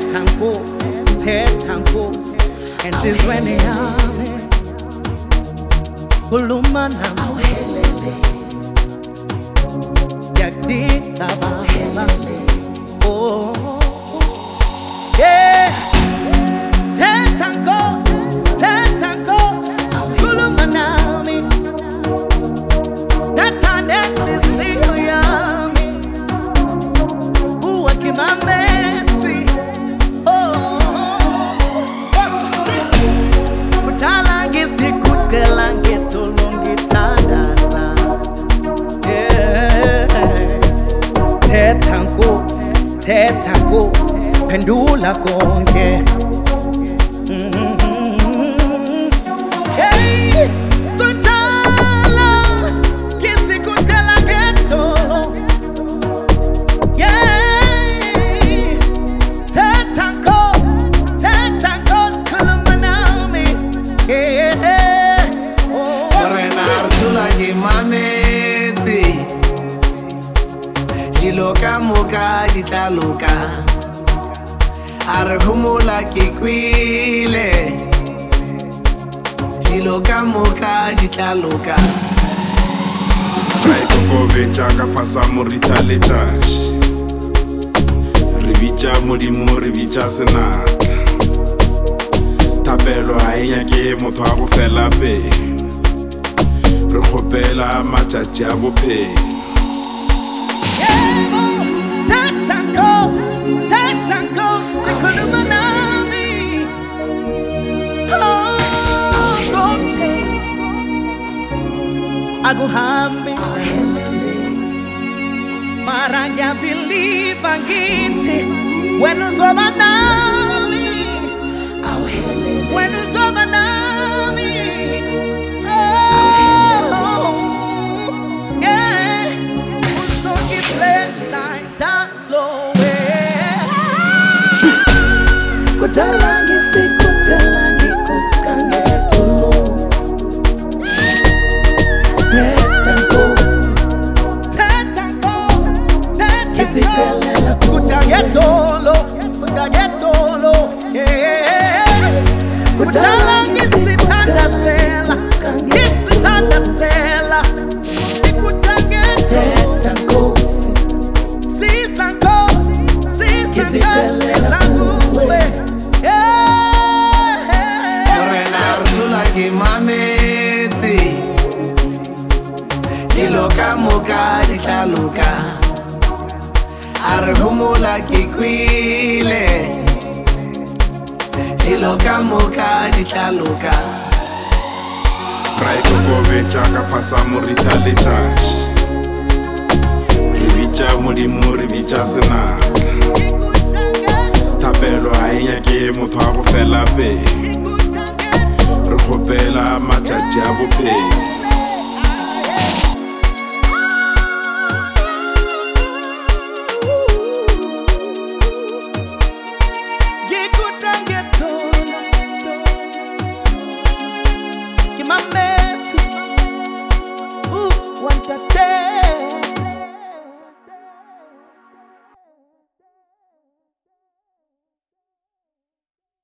Tetankos, and this when they are Kulumana, Yakti Baba, oh, yeah, Tetankos, Kulumanami, that time that is yummy, who are Kimameti, oh, Kutalangi Sikutelangi Tulungi Tadasa, yeah, Tetankos, Pendula Konge. Hey, Kutala, Kisi Kutela Ghetto. Yeah, Tetankos, Kulumanami. Yeah, oh, Renar Tulagi Mameti, Jiloka Muka Jitaluka. Arhumula kikwile Jiloka muka jitaluka Saikoko vecha ka fasa morita letash Rivicha modimo rivicha senata Tabelo aenya ke motho a go fela pe Re khopela matšatši a bophelo Tetankos, Kulumanami. Oh, okay. Aguhambi, Maranya believe angiti. When uzobanami, when uzobanami. Oh, yeah. So it left side down low. Kutalangi Sikutelangi Kutange Tulu. Tetankos, Kisitelela Kutange Tolo, yeah. Kutalangi Sitandasela, Kisitandasela, Tetankos, Sisankos, Kisitelela Mameti Jiloka muka jitaluka Arhumula kikwile Jiloka muka jitaluka Saikoko vecha ka fasa morita letash Rivicha modimo rivicha senata Tabelo aenya ke motho a go fela pe Re khopela matšatši a bophelo My man.